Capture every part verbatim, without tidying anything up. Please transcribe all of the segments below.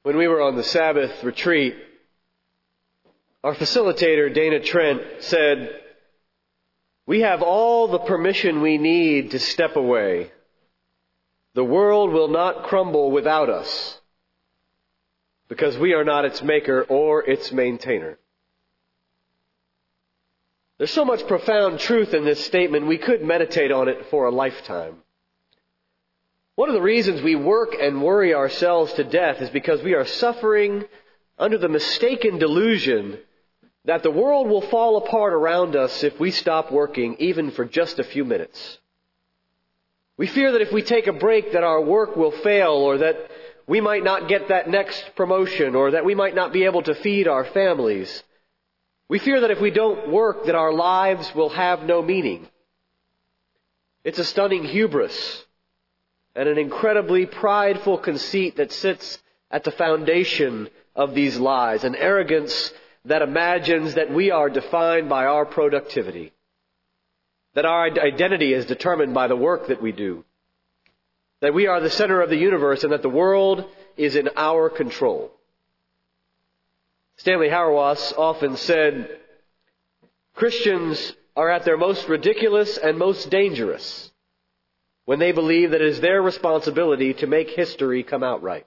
When we were on the Sabbath retreat, our facilitator, Dana Trent, said, "We have all the permission we need to step away. The world will not crumble without us, because we are not its maker or its maintainer." There's so much profound truth in this statement, we could meditate on it for a lifetime. One of the reasons we work and worry ourselves to death is because we are suffering under the mistaken delusion that the world will fall apart around us if we stop working even for just a few minutes. We fear that if we take a break that our work will fail, or that we might not get that next promotion, or that we might not be able to feed our families. We fear that if we don't work, that our lives will have no meaning. It's a stunning hubris and an incredibly prideful conceit that sits at the foundation of these lies, an arrogance that imagines that we are defined by our productivity, that our identity is determined by the work that we do, that we are the center of the universe and that the world is in our control. Stanley Hauerwas often said, "Christians are at their most ridiculous and most dangerous when they believe that it is their responsibility to make history come out right."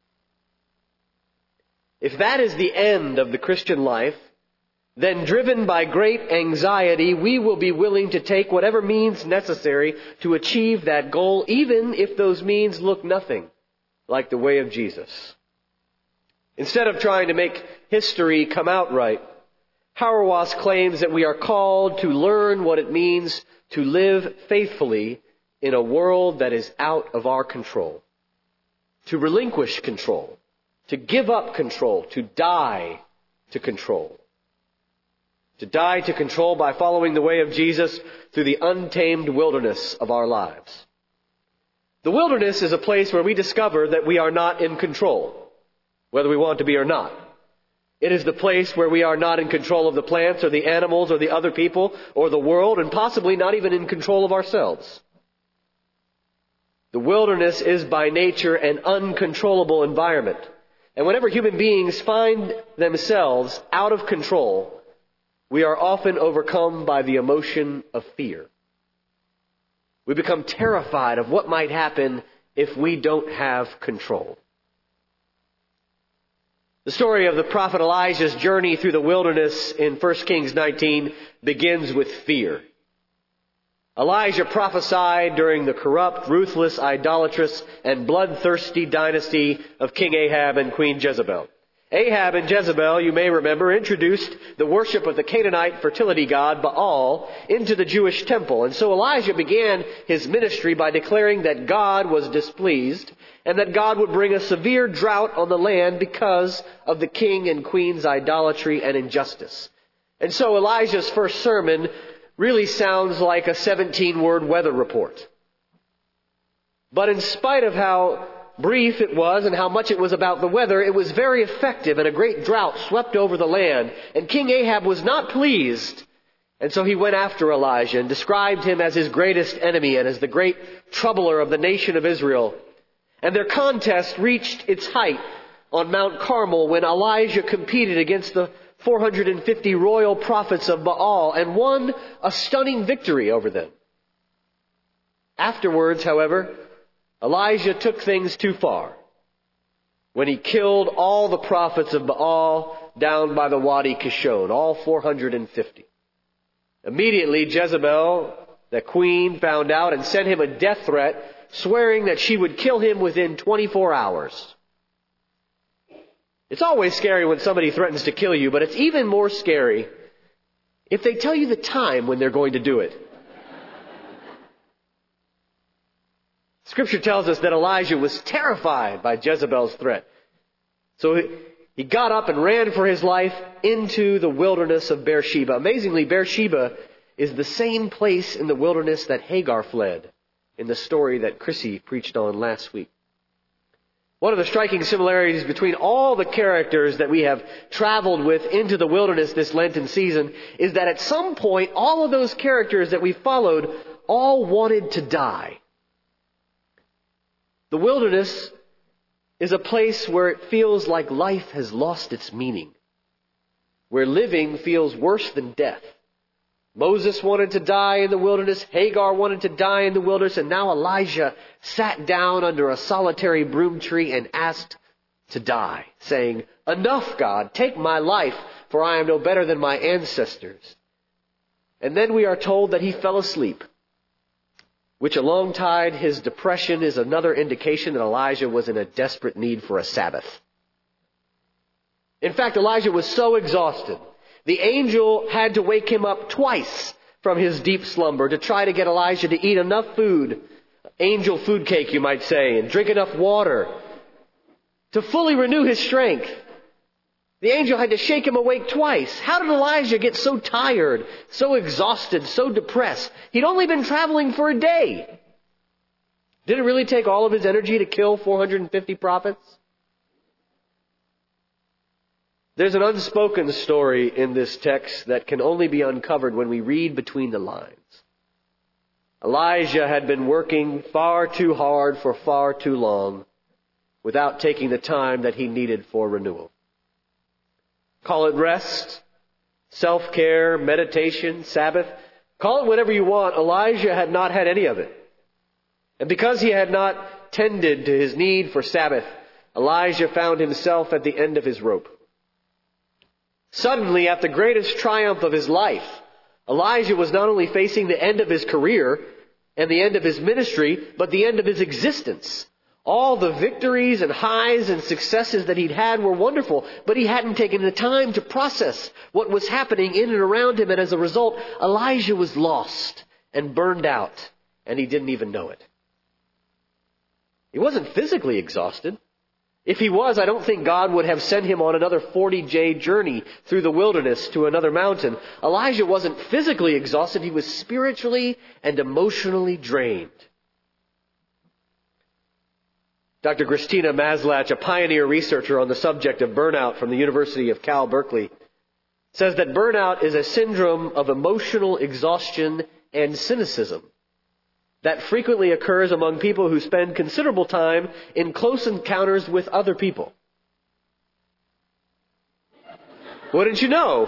If that is the end of the Christian life, then driven by great anxiety, we will be willing to take whatever means necessary to achieve that goal, even if those means look nothing like the way of Jesus. Instead of trying to make history come out right, Hauerwas claims that we are called to learn what it means to live faithfully in a world that is out of our control, to relinquish control, to give up control, to die to control. To die to control by following the way of Jesus through the untamed wilderness of our lives. The wilderness is a place where we discover that we are not in control, whether we want to be or not. It is the place where we are not in control of the plants or the animals or the other people or the world, and possibly not even in control of ourselves. The wilderness is by nature an uncontrollable environment. And whenever human beings find themselves out of control, we are often overcome by the emotion of fear. We become terrified of what might happen if we don't have control. The story of the prophet Elijah's journey through the wilderness in First Kings nineteen begins with fear. Elijah prophesied during the corrupt, ruthless, idolatrous, and bloodthirsty dynasty of King Ahab and Queen Jezebel. Ahab and Jezebel, you may remember, introduced the worship of the Canaanite fertility god Baal into the Jewish temple. And so Elijah began his ministry by declaring that God was displeased and that God would bring a severe drought on the land because of the king and queen's idolatry and injustice. And so Elijah's first sermon really sounds like a seventeen-word weather report. But in spite of how brief it was and how much it was about the weather, it was very effective, and a great drought swept over the land. And King Ahab was not pleased. And so he went after Elijah and described him as his greatest enemy and as the great troubler of the nation of Israel. And their contest reached its height on Mount Carmel when Elijah competed against the four hundred fifty royal prophets of Baal and won a stunning victory over them. Afterwards, however, Elijah took things too far when he killed all the prophets of Baal down by the Wadi Kishon, all four hundred fifty. Immediately, Jezebel, the queen, found out and sent him a death threat, swearing that she would kill him within twenty-four hours. It's always scary when somebody threatens to kill you, but it's even more scary if they tell you the time when they're going to do it. Scripture tells us that Elijah was terrified by Jezebel's threat. So he got up and ran for his life into the wilderness of Beersheba. Amazingly, Beersheba is the same place in the wilderness that Hagar fled in the story that Chrissy preached on last week. One of the striking similarities between all the characters that we have traveled with into the wilderness this Lenten season is that at some point, all of those characters that we followed all wanted to die. The wilderness is a place where it feels like life has lost its meaning, where living feels worse than death. Moses wanted to die in the wilderness, Hagar wanted to die in the wilderness, and now Elijah sat down under a solitary broom tree and asked to die, saying, "Enough, God, take my life, for I am no better than my ancestors." And then we are told that he fell asleep, which alongside his depression is another indication that Elijah was in a desperate need for a Sabbath. In fact, Elijah was so exhausted, the angel had to wake him up twice from his deep slumber to try to get Elijah to eat enough food, angel food cake you might say, and drink enough water to fully renew his strength. The angel had to shake him awake twice. How did Elijah get so tired, so exhausted, so depressed? He'd only been traveling for a day. Did it really take all of his energy to kill four hundred fifty prophets? There's an unspoken story in this text that can only be uncovered when we read between the lines. Elijah had been working far too hard for far too long without taking the time that he needed for renewal. Call it rest, self-care, meditation, Sabbath. Call it whatever you want. Elijah had not had any of it. And because he had not tended to his need for Sabbath, Elijah found himself at the end of his rope. Suddenly, at the greatest triumph of his life, Elijah was not only facing the end of his career and the end of his ministry, but the end of his existence. All the victories and highs and successes that he'd had were wonderful, but he hadn't taken the time to process what was happening in and around him, and as a result, Elijah was lost and burned out, and he didn't even know it. He wasn't physically exhausted. If he was, I don't think God would have sent him on another forty-day journey through the wilderness to another mountain. Elijah wasn't physically exhausted. He was spiritually and emotionally drained. Doctor Christina Maslach, a pioneer researcher on the subject of burnout from the University of Cal Berkeley, says that burnout is a syndrome of emotional exhaustion and cynicism that frequently occurs among people who spend considerable time in close encounters with other people. Wouldn't you know?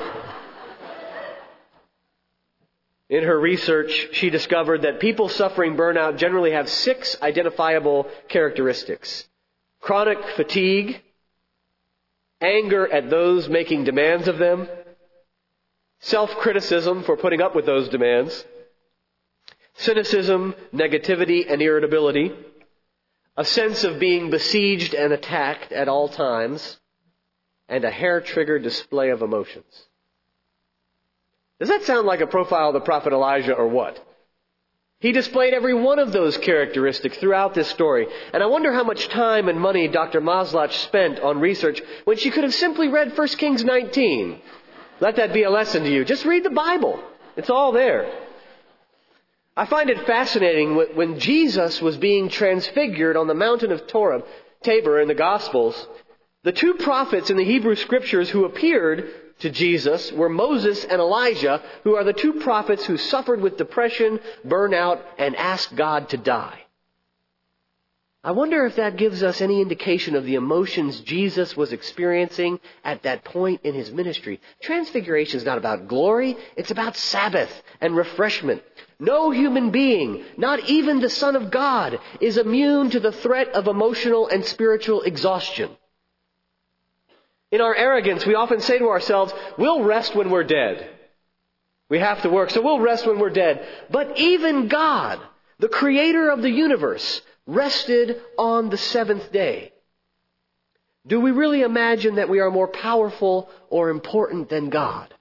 In her research, she discovered that people suffering burnout generally have six identifiable characteristics: chronic fatigue, anger at those making demands of them, self-criticism for putting up with those demands, cynicism, negativity, and irritability, a sense of being besieged and attacked at all times, and a hair-trigger display of emotions. Does that sound like a profile of the prophet Elijah or what? He displayed every one of those characteristics throughout this story. And I wonder how much time and money Doctor Maslach spent on research when she could have simply read First Kings nineteen. Let that be a lesson to you. Just read the Bible. It's all there. I find it fascinating when Jesus was being transfigured on the mountain of Torah, Tabor in the Gospels, the two prophets in the Hebrew Scriptures who appeared to Jesus were Moses and Elijah, who are the two prophets who suffered with depression, burnout, and asked God to die. I wonder if that gives us any indication of the emotions Jesus was experiencing at that point in his ministry. Transfiguration is not about glory, it's about Sabbath and refreshment. No human being, not even the Son of God, is immune to the threat of emotional and spiritual exhaustion. In our arrogance, we often say to ourselves, we'll rest when we're dead. We have to work, so we'll rest when we're dead. But even God, the creator of the universe, rested on the seventh day. Do we really imagine that we are more powerful or important than God?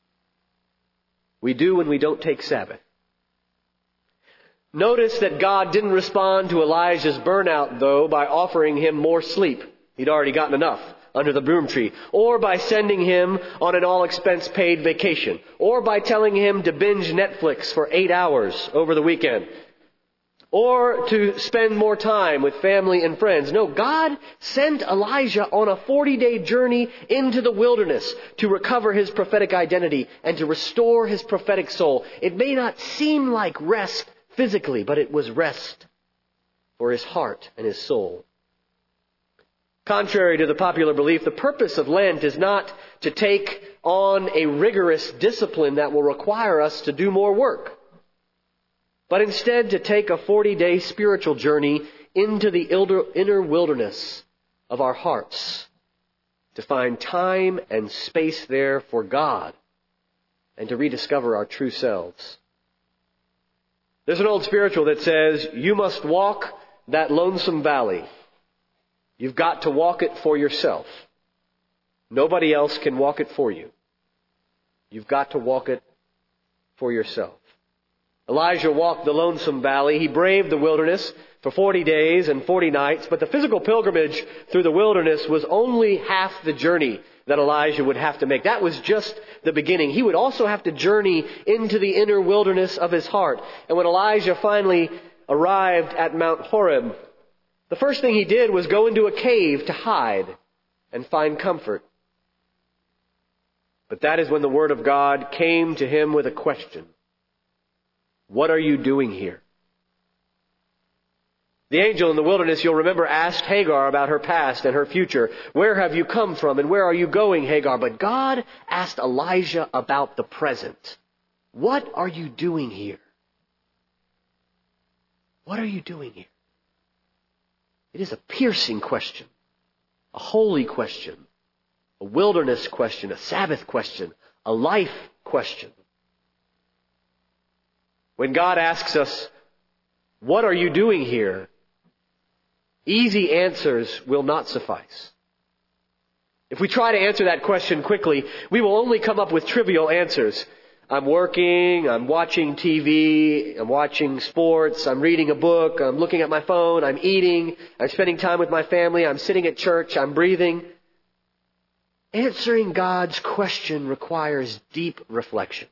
We do when we don't take Sabbath. Notice that God didn't respond to Elijah's burnout, though, by offering him more sleep. He'd already gotten enough under the broom tree, or by sending him on an all-expense-paid vacation, or by telling him to binge Netflix for eight hours over the weekend, or to spend more time with family and friends. No, God sent Elijah on a forty-day journey into the wilderness to recover his prophetic identity and to restore his prophetic soul. It may not seem like rest physically, but it was rest for his heart and his soul. Contrary to the popular belief, the purpose of Lent is not to take on a rigorous discipline that will require us to do more work, but instead to take a forty-day spiritual journey into the inner wilderness of our hearts, to find time and space there for God and to rediscover our true selves. There's an old spiritual that says, you must walk that lonesome valley. You've got to walk it for yourself. Nobody else can walk it for you. You've got to walk it for yourself. Elijah walked the lonesome valley. He braved the wilderness for forty days and forty nights, but the physical pilgrimage through the wilderness was only half the journey that Elijah would have to make. That was just the beginning. He would also have to journey into the inner wilderness of his heart. And when Elijah finally arrived at Mount Horeb, the first thing he did was go into a cave to hide and find comfort. But that is when the Word of God came to him with a question. What are you doing here? The angel in the wilderness, you'll remember, asked Hagar about her past and her future. Where have you come from and where are you going, Hagar? But God asked Elijah about the present. What are you doing here? What are you doing here? It is a piercing question, a holy question, a wilderness question, a Sabbath question, a life question. When God asks us, what are you doing here? Easy answers will not suffice. If we try to answer that question quickly, we will only come up with trivial answers. I'm working, I'm watching T V, I'm watching sports, I'm reading a book, I'm looking at my phone, I'm eating, I'm spending time with my family, I'm sitting at church, I'm breathing. Answering God's question requires deep reflection.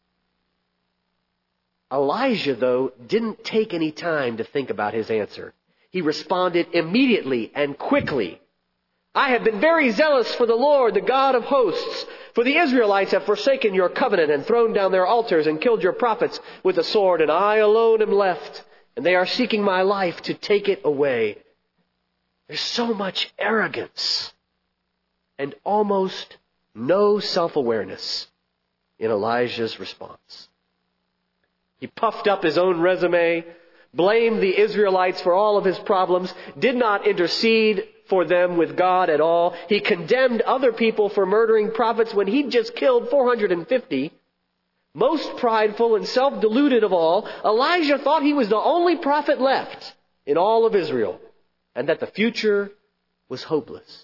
Elijah, though, didn't take any time to think about his answer. He responded immediately and quickly. I have been very zealous for the Lord, the God of hosts. For the Israelites have forsaken your covenant and thrown down their altars and killed your prophets with the sword, and I alone am left, and they are seeking my life to take it away. There's so much arrogance and almost no self-awareness in Elijah's response. He puffed up his own resume, blamed the Israelites for all of his problems, did not intercede for them with God at all. He condemned other people for murdering prophets when he'd just killed four hundred fifty. Most prideful and self-deluded of all, Elijah thought he was the only prophet left in all of Israel, and that the future was hopeless.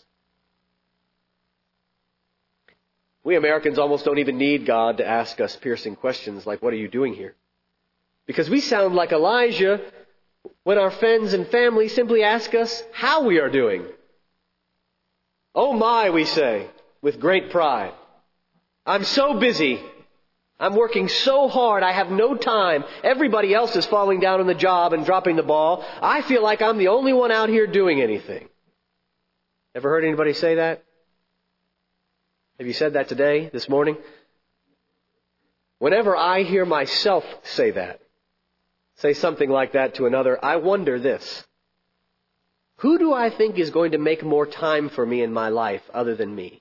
We Americans almost don't even need God to ask us piercing questions like, what are you doing here? Because we sound like Elijah when our friends and family simply ask us how we are doing. Oh my, we say, with great pride. I'm so busy. I'm working so hard. I have no time. Everybody else is falling down on the job and dropping the ball. I feel like I'm the only one out here doing anything. Ever heard anybody say that? Have you said that today, this morning? Whenever I hear myself say that, say something like that to another, I wonder this. Who do I think is going to make more time for me in my life other than me?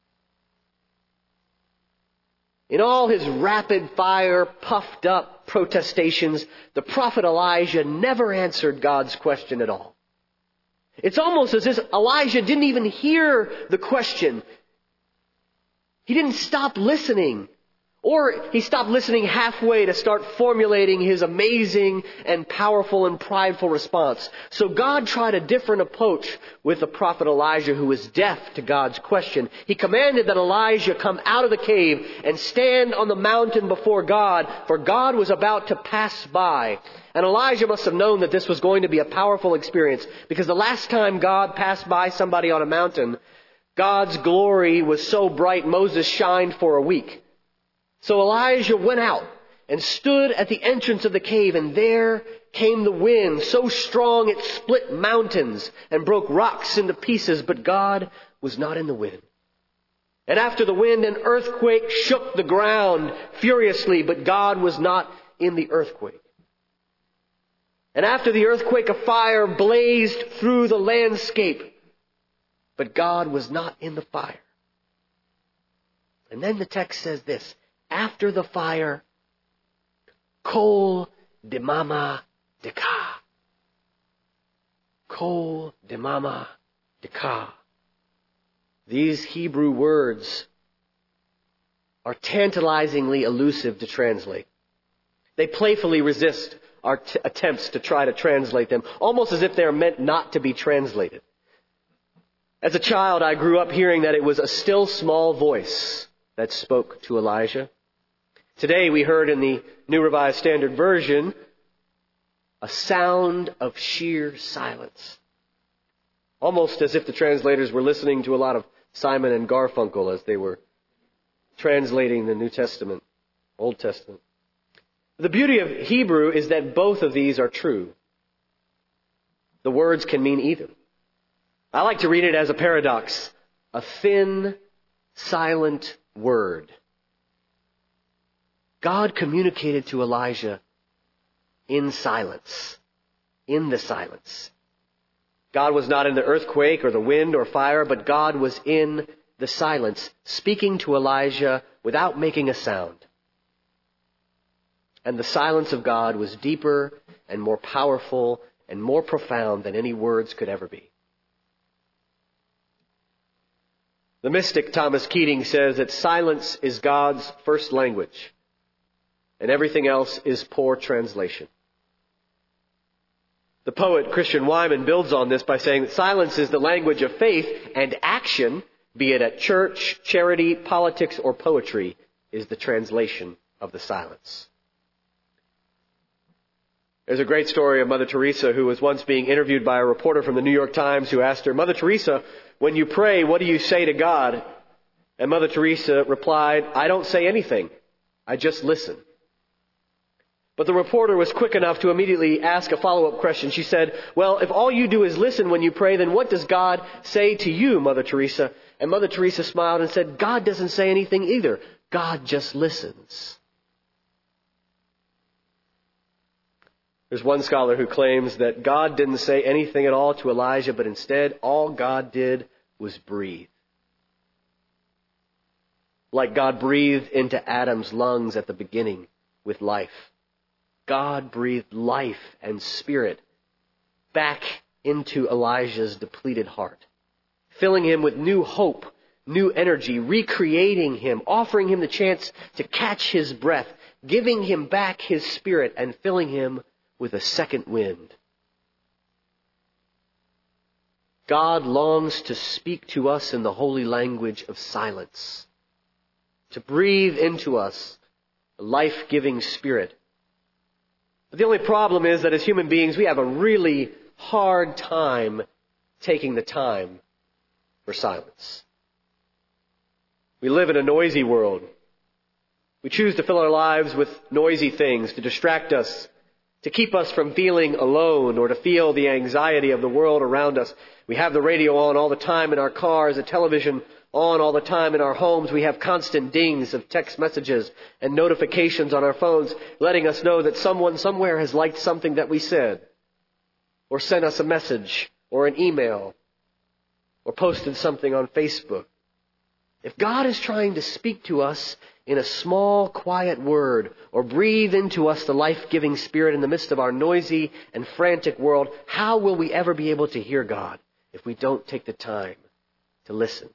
In all his rapid-fire, puffed-up protestations, the prophet Elijah never answered God's question at all. It's almost as if Elijah didn't even hear the question. He didn't stop listening. Or he stopped listening halfway to start formulating his amazing and powerful and prideful response. So God tried a different approach with the prophet Elijah, who was deaf to God's question. He commanded that Elijah come out of the cave and stand on the mountain before God, for God was about to pass by. And Elijah must have known that this was going to be a powerful experience, because the last time God passed by somebody on a mountain, God's glory was so bright Moses shined for a week. So Elijah went out and stood at the entrance of the cave, and there came the wind so strong it split mountains and broke rocks into pieces, but God was not in the wind. And after the wind, an earthquake shook the ground furiously, but God was not in the earthquake. And after the earthquake, a fire blazed through the landscape. but God was not in the fire. And then the text says this, after the fire, kol demama deka. Kol demama deka. These Hebrew words are tantalizingly elusive to translate. They playfully resist our t- attempts to try to translate them, almost as if they're meant not to be translated. As a child, I grew up hearing that it was a still small voice that spoke to Elijah. Today we heard in the New Revised Standard Version a sound of sheer silence. Almost as if the translators were listening to a lot of Simon and Garfunkel as they were translating the New Testament, Old Testament. The beauty of Hebrew is that both of these are true. The words can mean either. I like to read it as a paradox. A thin, silent word. God communicated to Elijah in silence. In the silence. God was not in the earthquake or the wind or fire, but God was in the silence, speaking to Elijah without making a sound. And the silence of God was deeper and more powerful and more profound than any words could ever be. The mystic Thomas Keating says that silence is God's first language, and everything else is poor translation. The poet Christian Wyman builds on this by saying that silence is the language of faith, and action, be it at church, charity, politics, or poetry, is the translation of the silence. There's a great story of Mother Teresa who was once being interviewed by a reporter from the New York Times who asked her, Mother Teresa, when you pray, what do you say to God? And Mother Teresa replied, I don't say anything. I just listen. But the reporter was quick enough to immediately ask a follow-up question. She said, well, if all you do is listen when you pray, then what does God say to you, Mother Teresa? And Mother Teresa smiled and said, God doesn't say anything either. God just listens. There's one scholar who claims that God didn't say anything at all to Elijah, but instead all God did was breathe. Like God breathed into Adam's lungs at the beginning with life. God breathed life and spirit back into Elijah's depleted heart, filling him with new hope, new energy, recreating him, offering him the chance to catch his breath, giving him back his spirit and filling him with a second wind. God longs to speak to us in the holy language of silence, to breathe into us a life-giving spirit. But the only problem is that as human beings, we have a really hard time taking the time for silence. We live in a noisy world. We choose to fill our lives with noisy things to distract us, to keep us from feeling alone or to feel the anxiety of the world around us. We have the radio on all the time in our cars, the television on all the time in our homes. We have constant dings of text messages and notifications on our phones letting us know that someone somewhere has liked something that we said, or sent us a message or an email, or posted something on Facebook. If God is trying to speak to us in a small, quiet word, or breathe into us the life-giving Spirit in the midst of our noisy and frantic world, how will we ever be able to hear God if we don't take the time to listen?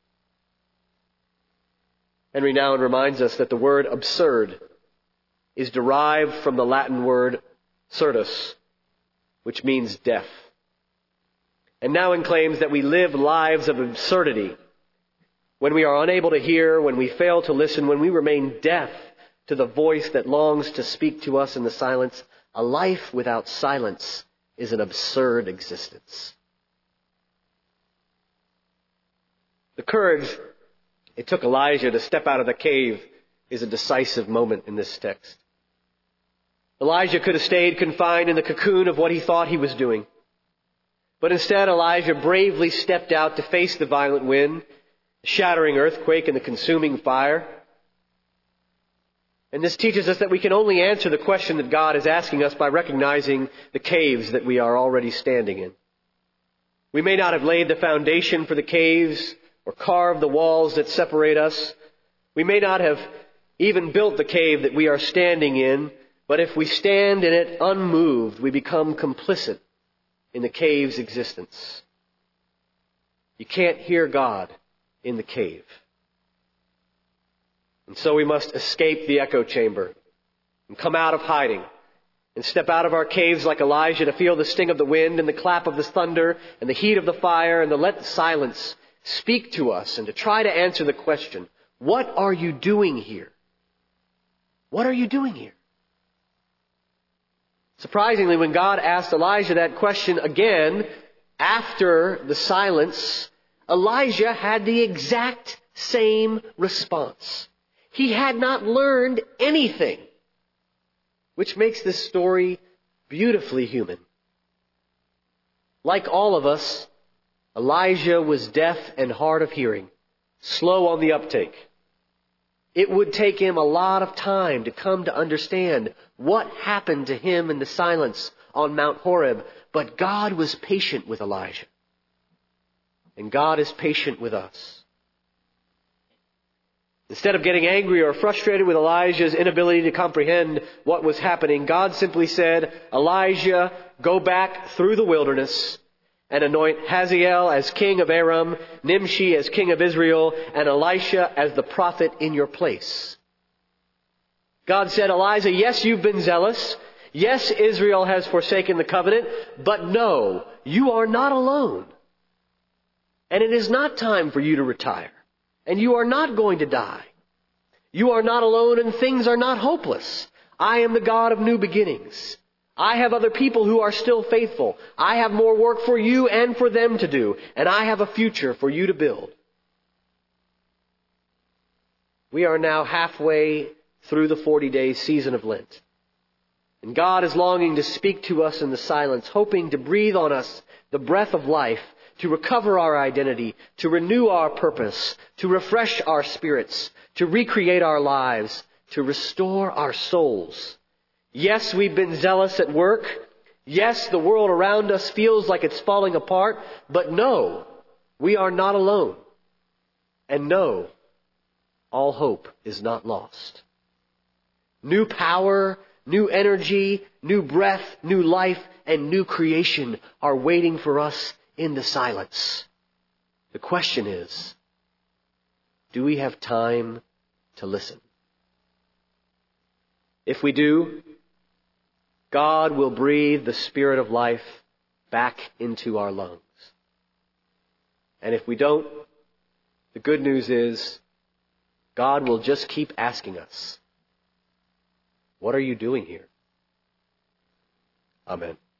Henry Nouwen reminds us that the word absurd is derived from the Latin word surdus, which means deaf. And Nouwen claims that we live lives of absurdity when we are unable to hear, when we fail to listen, when we remain deaf to the voice that longs to speak to us in the silence. A life without silence is an absurd existence. The courage it took Elijah to step out of the cave is a decisive moment in this text. Elijah could have stayed confined in the cocoon of what he thought he was doing. But instead, Elijah bravely stepped out to face the violent wind, the shattering earthquake, and the consuming fire. And this teaches us that we can only answer the question that God is asking us by recognizing the caves that we are already standing in. We may not have laid the foundation for the caves or carved the walls that separate us. We may not have even built the cave that we are standing in, but if we stand in it unmoved, we become complicit in the cave's existence. You can't hear God in the cave. And so we must escape the echo chamber and come out of hiding and step out of our caves like Elijah to feel the sting of the wind and the clap of the thunder and the heat of the fire and to let the silence speak to us and to try to answer the question, what are you doing here? What are you doing here? Surprisingly, when God asked Elijah that question again, after the silence, Elijah had the exact same response. He had not learned anything, which makes this story beautifully human. Like all of us, Elijah was deaf and hard of hearing, slow on the uptake. It would take him a lot of time to come to understand what happened to him in the silence on Mount Horeb, but God was patient with Elijah. And God is patient with us. Instead of getting angry or frustrated with Elijah's inability to comprehend what was happening, God simply said, Elijah, go back through the wilderness and anoint Hazael as king of Aram, Nimshi as king of Israel, and Elisha as the prophet in your place. God said, Elijah, yes, you've been zealous. Yes, Israel has forsaken the covenant, but no, you are not alone. And it is not time for you to retire. And you are not going to die. You are not alone and things are not hopeless. I am the God of new beginnings. I have other people who are still faithful. I have more work for you and for them to do. And I have a future for you to build. We are now halfway through the forty-day season of Lent. And God is longing to speak to us in the silence, hoping to breathe on us the breath of life, to recover our identity, to renew our purpose, to refresh our spirits, to recreate our lives, to restore our souls. Yes, we've been zealous at work. Yes, the world around us feels like it's falling apart. But no, we are not alone. And no, all hope is not lost. New power, new energy, new breath, new life, and new creation are waiting for us in the silence. The question is, do we have time to listen? If we do, God will breathe the Spirit of life back into our lungs. And if we don't, the good news is God will just keep asking us, what are you doing here? Amen.